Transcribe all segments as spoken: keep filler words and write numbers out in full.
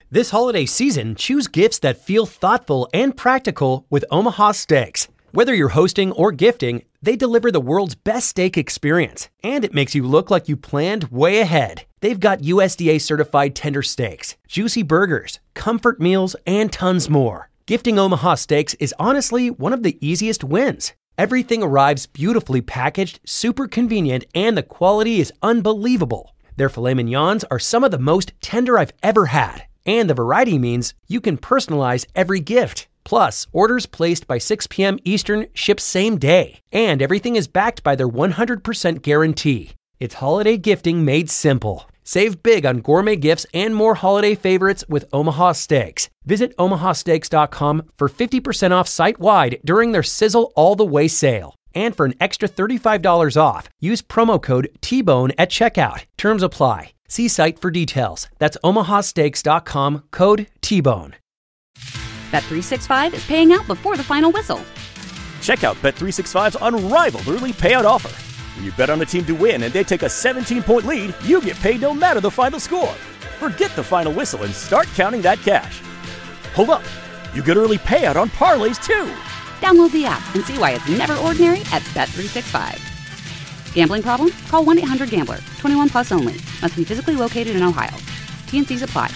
This holiday season, choose gifts that feel thoughtful and practical with Omaha Steaks. Whether you're hosting or gifting, they deliver the world's best steak experience, and it makes you look like you planned way ahead. They've got U S D A-certified tender steaks, juicy burgers, comfort meals, and tons more. Gifting Omaha Steaks is honestly one of the easiest wins. Everything arrives beautifully packaged, super convenient, and the quality is unbelievable. Their filet mignons are some of the most tender I've ever had. And the variety means you can personalize every gift. Plus, orders placed by six p.m. Eastern ship same day. And everything is backed by their one hundred percent guarantee. It's holiday gifting made simple. Save big on gourmet gifts and more holiday favorites with Omaha Steaks. Visit omaha steaks dot com for fifty percent off site-wide during their Sizzle All the Way sale. And for an extra thirty-five dollars off, use promo code T Bone at checkout. Terms apply. See site for details. That's omaha steaks dot com, code T Bone. Bet three sixty-five is paying out before the final whistle. Check out Bet three sixty-five's unrivaled early payout offer. When you bet on a team to win and they take a seventeen-point lead, you get paid no matter the final score. Forget the final whistle and start counting that cash. Hold up. You get early payout on parlays, too. Download the app and see why it's never ordinary at Bet three sixty-five. Gambling problem? Call one eight hundred gambler. twenty-one plus only. Must be physically located in Ohio. T and C's apply.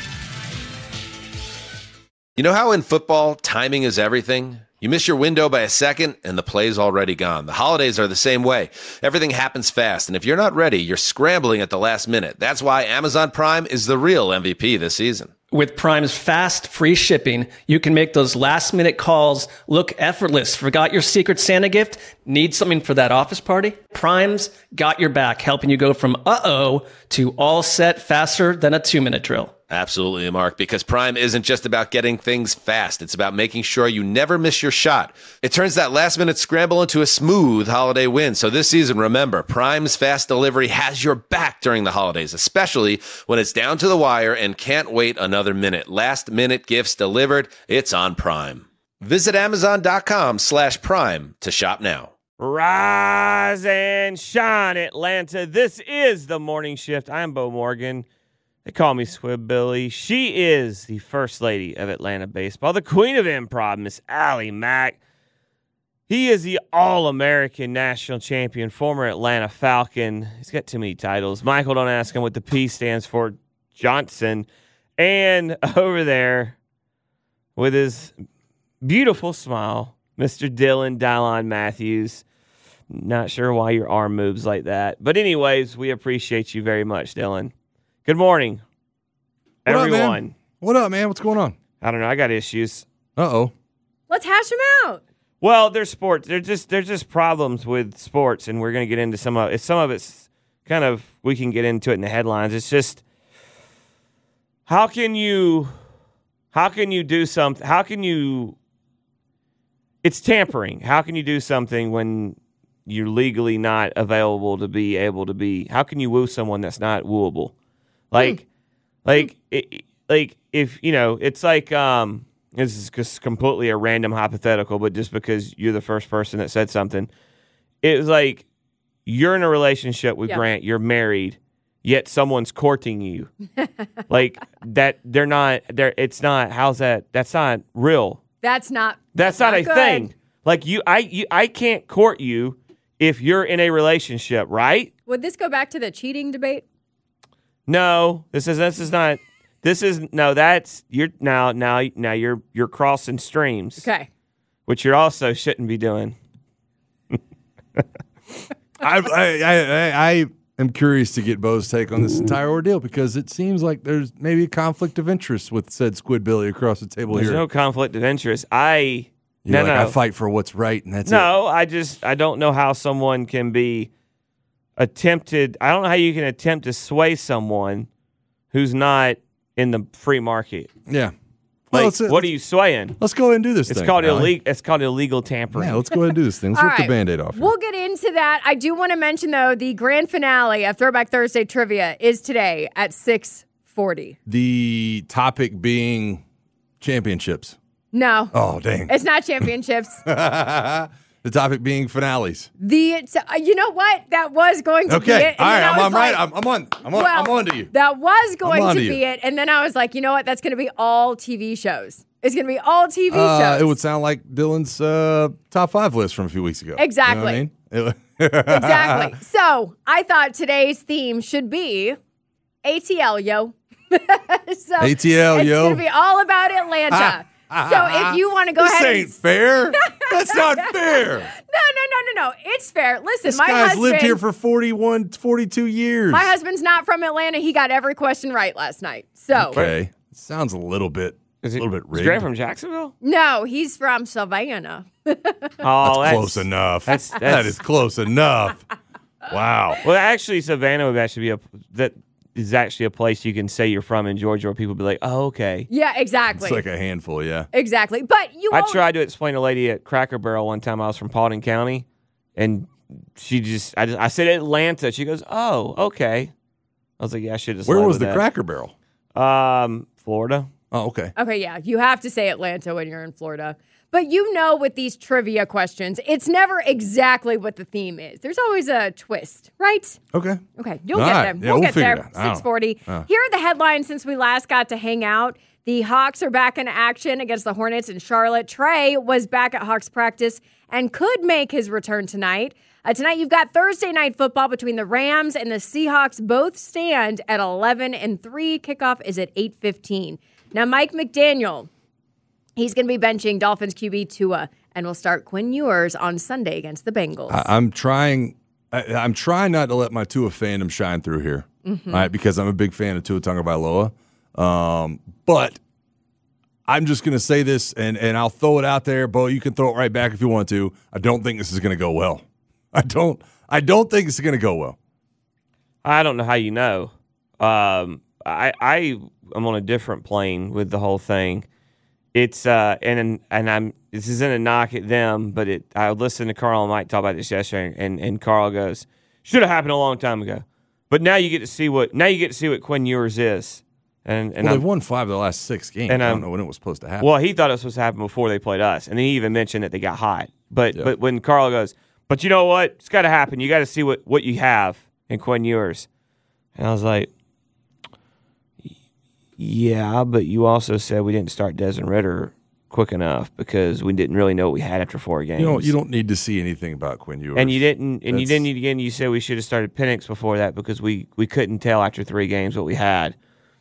You know how in football, timing is everything? You miss your window by a second, and the play's already gone. The holidays are the same way. Everything happens fast, and if you're not ready, you're scrambling at the last minute. That's why Amazon Prime is the real M V P this season. With Prime's fast, free shipping, you can make those last-minute calls look effortless. Forgot your Secret Santa gift? Need something for that office party? Prime's got your back, helping you go from uh-oh to all set faster than a two-minute drill. Absolutely, Mark, because Prime isn't just about getting things fast. It's about making sure you never miss your shot. It turns that last-minute scramble into a smooth holiday win. So this season, remember, Prime's fast delivery has your back during the holidays, especially when it's down to the wire and can't wait another minute. Last-minute gifts delivered, it's on Prime. Visit amazon.com slash prime to shop now. Rise and shine, Atlanta. This is the Morning Shift. I'm Bo Morgan. They call me Squibbilly. She is the first lady of Atlanta baseball, the queen of improv, Miss Allie Mack. He is the All-American national champion, former Atlanta Falcon. He's got too many titles. Michael, don't ask him what the P stands for. Johnson. And over there, with his beautiful smile, Mister Dylan Dylon Matthews. Not sure why your arm moves like that. But anyways, we appreciate you very much, Dylan. Good morning, what everyone. Up, man? What up, man? What's going on? I don't know. I got issues. Uh-oh. Let's hash them out. Well, there's sports. There's just there's just problems with sports, and we're going to get into some of it. Some of it's kind of, we can get into it in the headlines. It's just, how can you, how can you do something? How can you, it's tampering. How can you do something when you're legally not available to be able to be, how can you woo someone that's not wooable? Like, mm. like, it, like if, you know, it's like, um, this is just completely a random hypothetical, but just because you're the first person that said something, it was like, you're in a relationship with yeah. Grant, you're married, yet someone's courting you. Like that, they're not, they're, it's not, how's that, that's not real. That's not, that's, that's not, not a good. thing. Like you, I, you, I can't court you if you're in a relationship, right? Would this go back to the cheating debate? No, this is this is not. This is no. That's you're now now now you're you're crossing streams. Okay, which you also shouldn't be doing. I, I I I am curious to get Bo's take on this entire ordeal because it seems like there's maybe a conflict of interest with said Squidbilly across the table there's here. There's no conflict of interest. I. You're no, like, no. I fight for what's right, and that's no, it. No, I just, I don't know how someone can be attempted. I don't know how you can attempt to sway someone who's not in the free market. Yeah. Like, well, let's, what let's, are you swaying? Let's go ahead and do this it's thing. Called illegal, it's called illegal tampering. Yeah, let's go ahead and do this thing. Let's All rip right. the Band-Aid off. Here. We'll get into that. I do want to mention, though, the grand finale of Throwback Thursday Trivia is today at six forty. The topic being championships. No. Oh, dang. It's not championships. The topic being finales. The so, uh, you know what? That was going to Okay. be it. All right. then I I'm was on like, right. I'm, I'm on. I'm on. well, I'm on to you. That was going on to to be you. it. And then I was like, you know what? That's going to be all T V shows. It's going to be all T V Uh, shows. it would sound like Dylan's uh, top five list from a few weeks ago. Exactly. You know what I mean? Exactly. So I thought today's theme should be A T L, yo. so A T L, it's yo. going to be all about Atlanta. So if you want to go this ahead ain't and fair. That's not fair. No, no, no, no, no. It's fair. Listen, This my guy's husband lived here for forty-one, forty-two years. My husband's not from Atlanta. He got every question right last night. So Okay. Sounds a little bit, Is a it, little bit is rigged. Grant from Jacksonville? no, he's from Savannah. Oh, That's that's close enough. That's, that's that is close enough. Wow. Well, actually, Savannah would actually be a that is actually a place you can say you're from in Georgia, where people be like, "Oh, okay." Yeah, exactly. It's like a handful, yeah. exactly. But you I won't- tried to explain to a lady at Cracker Barrel one time. I was from Paulding County, and she just I, just, I said Atlanta. She goes, "Oh, okay." I was like, "Yeah, I should just." Where led was with the that. Cracker Barrel? Um, Florida. Oh, okay. Okay, yeah, you have to say Atlanta when you're in Florida. But you know, with these trivia questions, it's never exactly what the theme is. There's always a twist, right? Okay. Okay, you'll All get right. them. Yeah, we'll, we'll get figure there. it out. I don't six forty. know. Here are the headlines since we last got to hang out. The Hawks are back in action against the Hornets in Charlotte. Trey was back at Hawks practice and could make his return tonight. Uh, tonight, you've got Thursday night football between the Rams and the Seahawks. Both stand at eleven and three. Kickoff is at eight fifteen. Now, Mike McDaniel, he's going to be benching Dolphins Q B Tua, and will start Quinn Ewers on Sunday against the Bengals. I, I'm trying. I, I'm trying not to let my Tua fandom shine through here, Mm-hmm. all right? Because I'm a big fan of Tua Tagovailoa. Um, but I'm just going to say this, and and I'll throw it out there, Bo. You can throw it right back if you want to. I don't think this is going to go well. I don't. I don't think it's going to go well. I don't know how you know. Um, I I am on a different plane with the whole thing. It's uh and and I'm this isn't a knock at them, but it I listened to Carl and Mike talk about this yesterday, and and Carl goes, should have happened a long time ago, but now you get to see what now you get to see what Quinn Ewers is, and and Well, I'm- they've won five of the last six games. and I don't I'm- know when it was supposed to happen. well, he thought it was supposed to happen before they played us, and he even mentioned that they got hot. But Yeah. but when Carl goes, but you know what? It's got to happen. You got to see what, what you have in Quinn Ewers. And I was like, yeah, but you also said we didn't start Desmond Ritter quick enough because we didn't really know what we had after four games. you don't. You don't need to see anything about Quinn Ewers. And you didn't. And you That's- didn't need again. You said we should have started Penix before that because we we couldn't tell after three games what we had.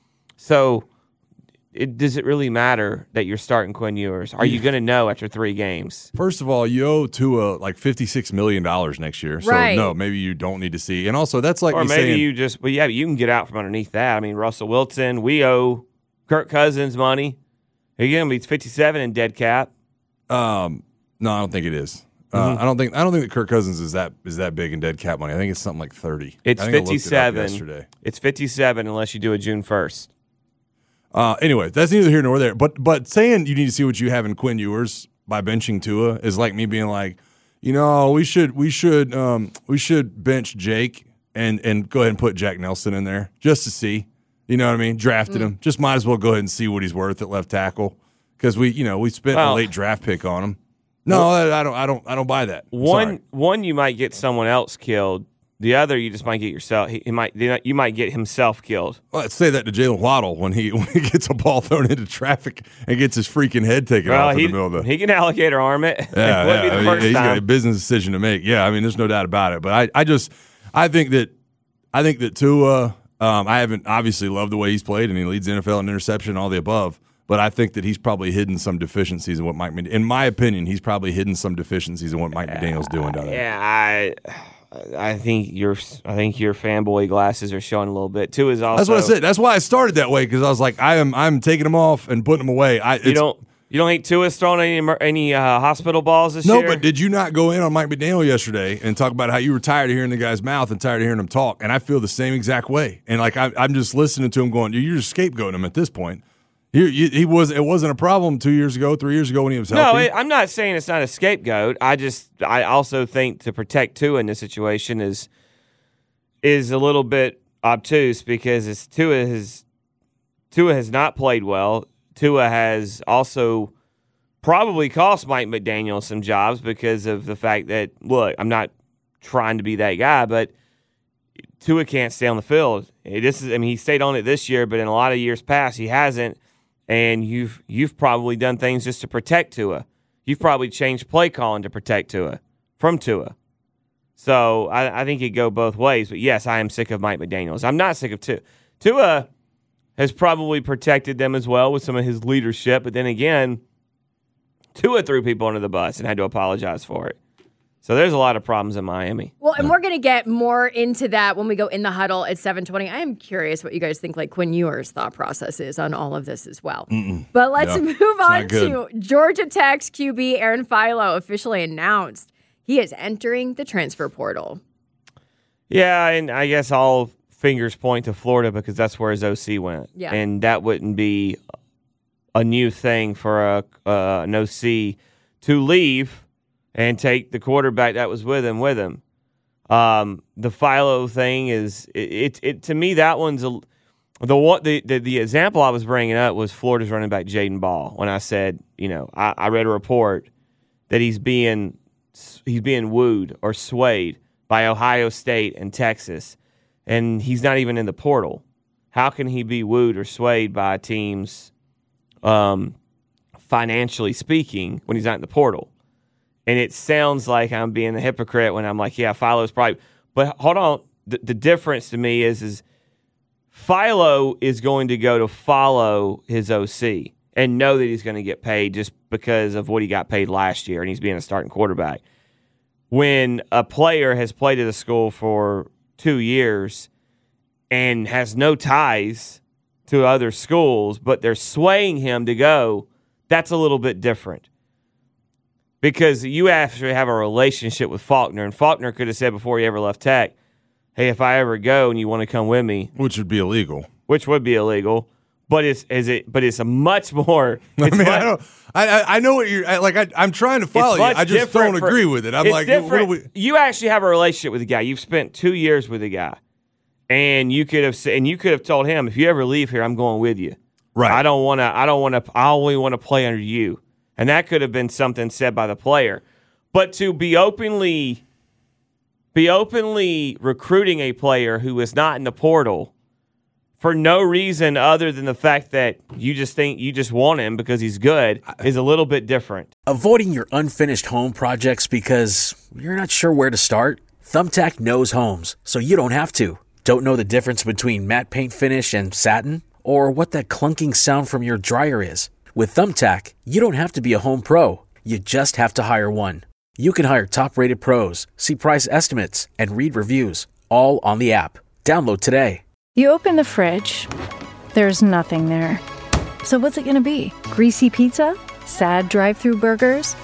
So, it, does it really matter that you're starting Quinn Ewers? Are you going to know after three games? First of all, you owe Tua like fifty-six million dollars next year. So, Right. no, maybe you don't need to see. And also, that's like Or me maybe saying, you just. Well, yeah, but you can get out from underneath that. I mean, Russell Wilson. We owe Kirk Cousins money. Again, it's fifty-seven in dead cap. Um, no, I don't think it is. Uh, Mm-hmm. I don't think I don't think that Kirk Cousins is that is that big in dead cap money. I think it's something like thirty. It's I think I looked it up fifty-seven. yesterday. It's fifty-seven unless you do a June first. Uh, anyway, that's neither here nor there. But but saying you need to see what you have in Quinn Ewers by benching Tua is like me being like, you know, we should we should um, we should bench Jake and and go ahead and put Jack Nelson in there just to see. You know what I mean? Drafted Mm. him. Just might as well go ahead and see what he's worth at left tackle because we you know we spent Well- a late draft pick on him. No, I, I don't I don't I don't buy that. One, Sorry. one, you might get someone else killed. The other, you just might get yourself. He, he might, you might get himself killed. Well, let's say that to Jalen Waddle when he when he gets a ball thrown into traffic and gets his freaking head taken Well, off he, in the middle of the. he can alligator arm it. Yeah, it wouldn't yeah. be the I mean, first he's got a time. business decision to make. Yeah, I mean, there's no doubt about it. But I, I just, I think that, I think that Tua, um, I haven't obviously loved the way he's played, and he leads the N F L in interception, all the above. But I think that he's probably hidden some deficiencies in what Mike, Mc- in my opinion, he's probably hidden some deficiencies in what Mike McDaniel's doing down there. Yeah, I, I think your, I think your fanboy glasses are showing a little bit. Two is also. That's what I said. That's why I started that way because I was like, I am, I'm taking them off and putting them away. I, You it's- don't, you don't think Tua's throwing any emer- any uh, hospital balls this No, year? but did you not go in on Mike McDaniel yesterday and talk about how you were tired of hearing the guy's mouth and tired of hearing him talk? And I feel the same exact way. And like I, I'm just listening to him going, "You're just scapegoating him at this point." He, he, he was. It wasn't a problem two years ago, three years ago when he was No, healthy. it, I'm not saying it's not a scapegoat. I just, I also think to protect Tua in this situation is is a little bit obtuse because it's Tua has Tua has not played well. Tua has also probably cost Mike McDaniel some jobs because of the fact that, look, I'm not trying to be that guy, but Tua can't stay on the field. This is, I mean, he stayed on it this year, but in a lot of years past, he hasn't. And you've you've probably done things just to protect Tua. You've probably changed play calling to protect Tua from Tua. So I, I think it go both ways. But yes, I am sick of Mike McDaniels. I'm not sick of Tua. Tua has probably protected them as well with some of his leadership. But then again, Tua threw people under the bus and had to apologize for it. So there's a lot of problems in Miami. Well, and we're going to get more into that when we go in the huddle at seven twenty. I am curious what you guys think, like Quinn Ewers' thought process is on all of this as well. Mm-mm. But let's Yeah. move on to Georgia Tech's Q B Aaron Philo officially announced he is entering the transfer portal. Yeah, and I guess all fingers point to Florida because that's where his O C went. Yeah. And that wouldn't be a new thing for a, uh, an O C to leave and take the quarterback that was with him with him. Um, the Philo thing is it, it, it to me that one's a, the one the, the the example I was bringing up was Florida's running back Jaden Ball when I said, you know, I, I read a report that he's being he's being wooed or swayed by Ohio State and Texas, and he's not even in the portal. How can he be wooed or swayed by teams, um, financially speaking, when he's not in the portal? And it sounds like I'm being a hypocrite when I'm like, yeah, Philo's probably. But hold on, the, the difference to me is, is Philo is going to go to follow his O C and know that he's going to get paid just because of what he got paid last year, and he's being a starting quarterback. When a player has played at a school for two years and has no ties to other schools, but they're swaying him to go, that's a little bit different. Because you actually have a relationship with Faulkner, and Faulkner could have said before he ever left Tech, hey, if I ever go and you want to come with me. Which would be illegal. Which would be illegal. But it's is it but it's a much more I it's mean, much, I, don't, I I know what you're I, like. I, I'm trying to follow you. I just don't for, agree with it. I'm it's like, what are we? You actually have a relationship with the guy. You've spent two years with the guy, and you could have and you could have told him, if you ever leave here, I'm going with you. Right. I don't want to. I don't want to. I only want to play under you. And that could have been something said by the player. But to be openly be openly recruiting a player who is not in the portal for no reason other than the fact that you just think you just want him because he's good is a little bit different. Avoiding your unfinished home projects because you're not sure where to start? Thumbtack knows homes, so you don't have to. Don't know the difference between matte paint finish and satin? Or what that clunking sound from your dryer is? With Thumbtack, you don't have to be a home pro. You just have to hire one. You can hire top-rated pros, see price estimates, and read reviews, all on the app. Download today. You open the fridge. There's nothing there. So what's it going to be? Greasy pizza? Sad drive-thru burgers?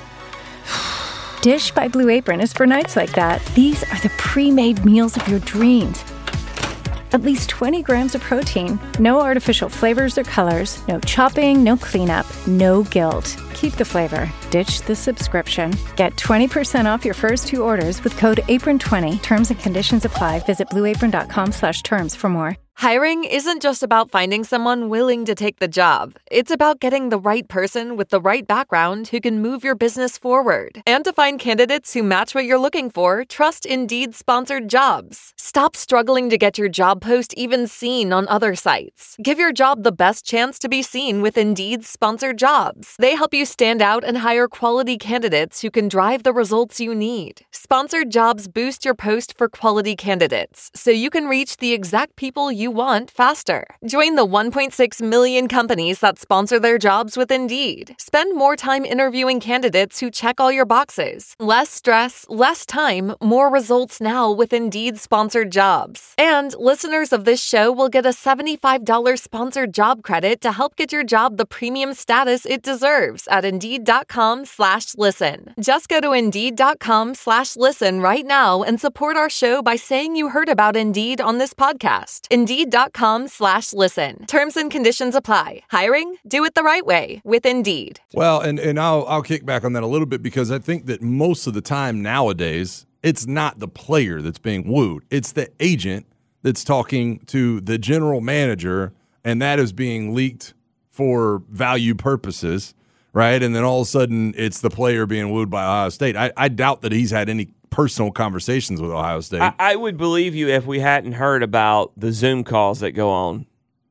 Dish by Blue Apron is for nights like that. These are the pre-made meals of your dreams. At least twenty grams of protein, no artificial flavors or colors, no chopping, no cleanup, no guilt. Keep the flavor. Ditch the subscription. Get twenty percent off your first two orders with code apron twenty. Terms and conditions apply. Visit blueapron.com slash terms for more. Hiring isn't just about finding someone willing to take the job. It's about getting the right person with the right background who can move your business forward. And to find candidates who match what you're looking for, trust Indeed-sponsored jobs. Stop struggling to get your job post even seen on other sites. Give your job the best chance to be seen with Indeed-sponsored jobs. They help you stand out and hire quality candidates who can drive the results you need. Sponsored jobs boost your post for quality candidates, so you can reach the exact people you want faster. Join the one point six million companies that sponsor their jobs with Indeed. Spend more time interviewing candidates who check all your boxes. Less stress, less time, more results now with Indeed-sponsored jobs. And listeners of this show will get a seventy-five dollars sponsored job credit to help get your job the premium status it deserves at Indeed.com slash listen. Just go to Indeed.com slash listen right now and support our show by saying you heard about Indeed on this podcast. Indeed.com slash listen. Terms and conditions apply. Hiring? Do it the right way with Indeed. Well, and, and I'll I'll kick back on that a little bit because I think that most of the time nowadays, it's not the player that's being wooed. It's the agent that's talking to the general manager, and that is being leaked for value purposes. right? And then all of a sudden it's the player being wooed by Ohio State. I, I doubt that he's had any personal conversations with Ohio State. I, I would believe you if we hadn't heard about the Zoom calls that go on,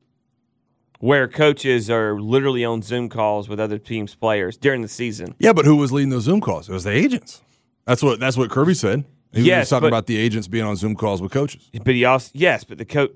where coaches are literally on Zoom calls with other teams' players during the season. Yeah, but who was leading those Zoom calls? It was the agents. That's what that's what Kirby said. He yes, was talking but, about the agents being on Zoom calls with coaches. But he also yes, but the coach,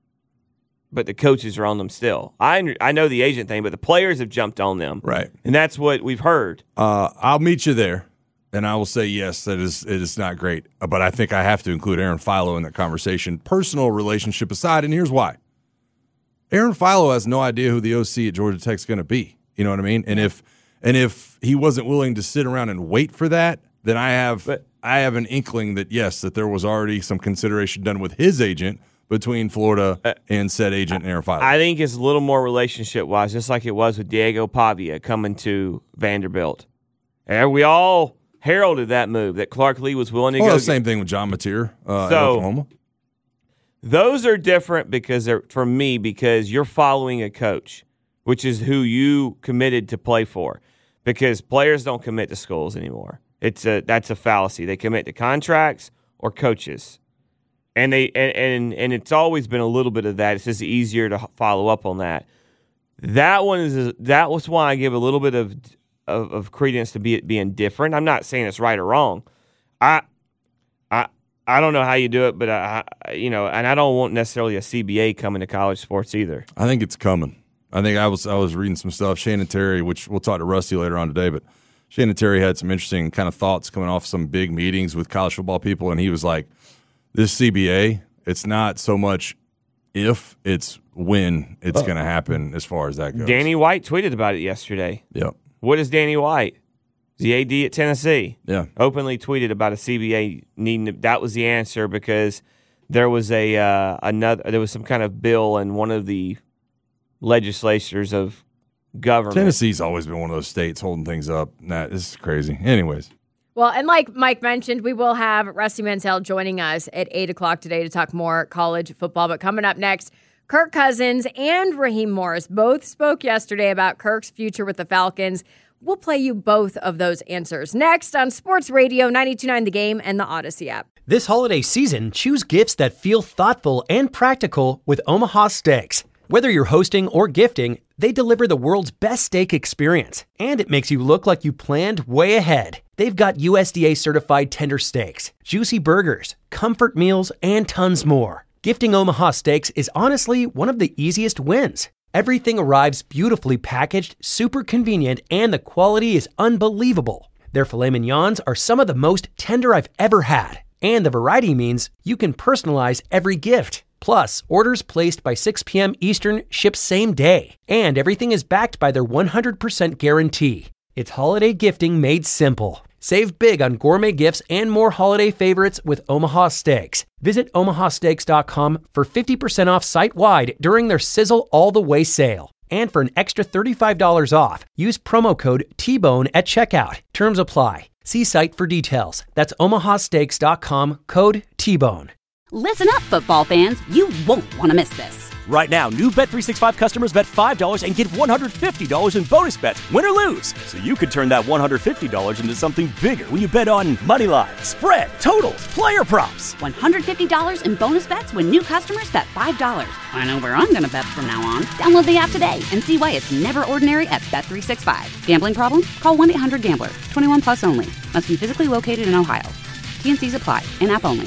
but the coaches are on them still. I I know the agent thing, but the players have jumped on them, right? And that's what we've heard. Uh, I'll meet you there, and I will say yes, that is it is not great, but I think I have to include Aaron Philo in that conversation, personal relationship aside, and here's why. Aaron Philo has no idea who the O C at Georgia Tech is going to be. You know what I mean? And if and if he wasn't willing to sit around and wait for that, then I have but, I have an inkling that yes, that there was already some consideration done with his agent between Florida and said agent Aaron Philo. I think it's a little more relationship wise, just like it was with Diego Pavia coming to Vanderbilt. And we all heralded that move that Clark Lee was willing to well, go. The same thing with John Mateer uh, so, at Oklahoma. Those are different because they're for me because you're following a coach, which is who you committed to play for. Because players don't commit to schools anymore. It's a that's a fallacy. They commit to contracts or coaches, and they and and, and it's always been a little bit of that. It's just easier to follow up on that. That one is that was why I give a little bit of of, of credence to be it being different. I'm not saying it's right or wrong. I I. I don't know how you do it, but I, you know, and I don't want necessarily a C B A coming to college sports either. I think it's coming. I think I was I was reading some stuff. Shannon Terry, which we'll talk to Rusty later on today, but Shannon Terry had some interesting kind of thoughts coming off some big meetings with college football people, and he was like, "This C B A, it's not so much if, it's when it's oh. going to happen as far as that goes." Danny White tweeted about it yesterday. Yep. What is Danny White? The A D at Tennessee, yeah, openly tweeted about a C B A needing to, that was the answer because there was a uh, another there was some kind of bill in one of the legislatures of government. Tennessee's always been one of those states holding things up. Nah, this is crazy. Anyways. Well, and like Mike mentioned, we will have Rusty Mansell joining us at eight o'clock today to talk more college football. But coming up next, Kirk Cousins and Raheem Morris both spoke yesterday about Kirk's future with the Falcons. We'll play you both of those answers next on Sports Radio ninety-two point nine The Game and the Odyssey app. This holiday season, choose gifts that feel thoughtful and practical with Omaha Steaks. Whether you're hosting or gifting, they deliver the world's best steak experience, and it makes you look like you planned way ahead. They've got U S D A-certified tender steaks, juicy burgers, comfort meals, and tons more. Gifting Omaha Steaks is honestly one of the easiest wins. Everything arrives beautifully packaged, super convenient, and the quality is unbelievable. Their filet mignons are some of the most tender I've ever had, and the variety means you can personalize every gift. Plus, orders placed by six p.m. Eastern ship same day, and everything is backed by their one hundred percent guarantee. It's holiday gifting made simple. Save big on gourmet gifts and more holiday favorites with Omaha Steaks. Visit omaha steaks dot com for fifty percent off site-wide during their Sizzle All the Way sale. And for an extra thirty-five dollars off, use promo code T Bone at checkout. Terms apply. See site for details. That's omaha steaks dot com, code T Bone. Listen up, football fans. You won't want to miss this. Right now, new Bet three sixty-five customers bet five dollars and get one hundred fifty dollars in bonus bets, win or lose. So you could turn that one hundred fifty dollars into something bigger when you bet on money line, spread, totals, player props. one hundred fifty dollars in bonus bets when new customers bet five dollars. I know where I'm going to bet from now on. Download the app today and see why it's never ordinary at Bet three sixty-five. Gambling problem? Call one eight hundred gambler. twenty-one plus only. Must be physically located in Ohio. T and C's apply. In-app only.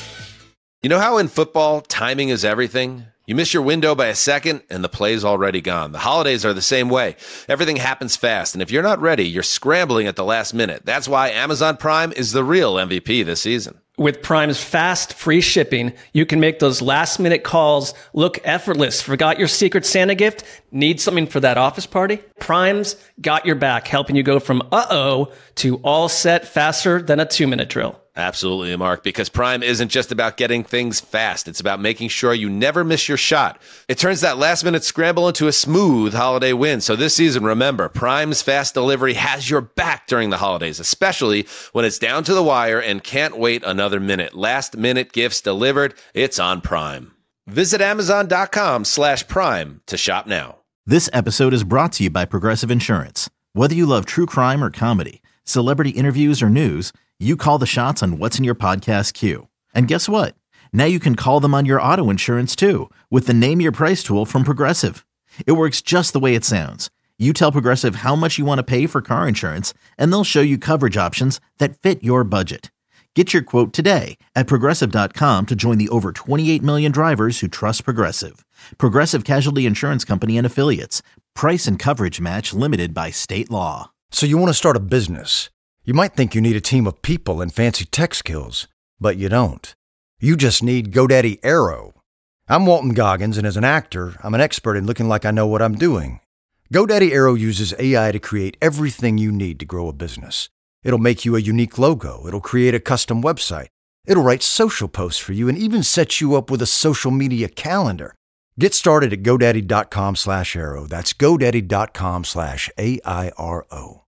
You know how in football, timing is everything? You miss your window by a second, and the play's already gone. The holidays are the same way. Everything happens fast, and if you're not ready, you're scrambling at the last minute. That's why Amazon Prime is the real M V P this season. With Prime's fast, free shipping, you can make those last-minute calls look effortless. Forgot your Secret Santa gift? Need something for that office party? Prime's got your back, helping you go from uh-oh to all set faster than a two-minute drill. Absolutely, Mark, because Prime isn't just about getting things fast. It's about making sure you never miss your shot. It turns that last-minute scramble into a smooth holiday win. So this season, remember, Prime's fast delivery has your back during the holidays, especially when it's down to the wire and can't wait another minute. Last-minute gifts delivered. It's on Prime. Visit amazon.com slash prime to shop now. This episode is brought to you by Progressive Insurance. Whether you love true crime or comedy, celebrity interviews or news, you call the shots on what's in your podcast queue. And guess what? Now you can call them on your auto insurance too with the Name Your Price tool from Progressive. It works just the way it sounds. You tell Progressive how much you want to pay for car insurance, and they'll show you coverage options that fit your budget. Get your quote today at Progressive dot com to join the over twenty-eight million drivers who trust Progressive. Progressive Casualty Insurance Company and Affiliates. Price and coverage match limited by state law. So you want to start a business. You might think you need a team of people and fancy tech skills, but you don't. You just need GoDaddy Aero. I'm Walton Goggins, and as an actor, I'm an expert in looking like I know what I'm doing. GoDaddy Aero uses A I to create everything you need to grow a business. It'll make you a unique logo. It'll create a custom website. It'll write social posts for you and even set you up with a social media calendar. Get started at GoDaddy.com slash Aero. That's GoDaddy.com slash A I R O.